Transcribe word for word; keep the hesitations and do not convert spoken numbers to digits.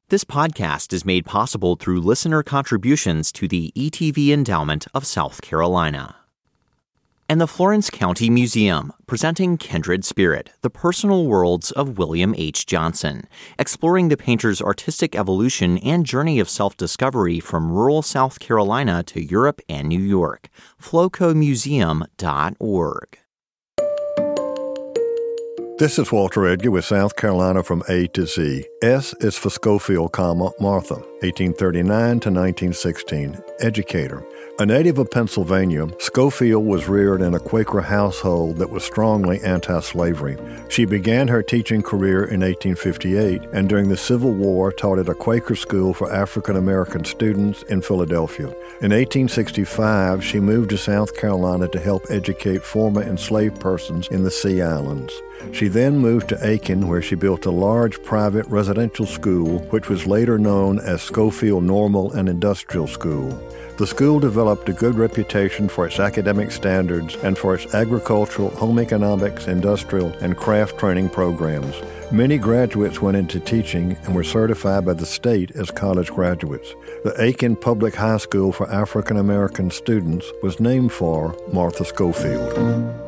This podcast is made possible through listener contributions to the E T V Endowment of South Carolina. And the Florence County Museum, presenting Kindred Spirit, the personal worlds of William H. Johnson, exploring the painter's artistic evolution and journey of self-discovery from rural South Carolina to Europe and New York. floco museum dot org. This is Walter Edgar with South Carolina from A to Z. S is for Schofield, comma, Martha, eighteen thirty-nine to nineteen sixteen, educator. A native of Pennsylvania, Schofield was reared in a Quaker household that was strongly anti-slavery. She began her teaching career in eighteen fifty-eight and during the Civil War taught at a Quaker school for African-American students in Philadelphia. In eighteen sixty-five, she moved to South Carolina to help educate former enslaved persons in the Sea Islands. She then moved to Aiken, where she built a large private residential school, which was later known as Schofield Normal and Industrial School. The school developed a good reputation for its academic standards and for its agricultural, home economics, industrial, and craft training programs. Many graduates went into teaching and were certified by the state as college graduates. The Aiken Public High School for African American students was named for Martha Schofield.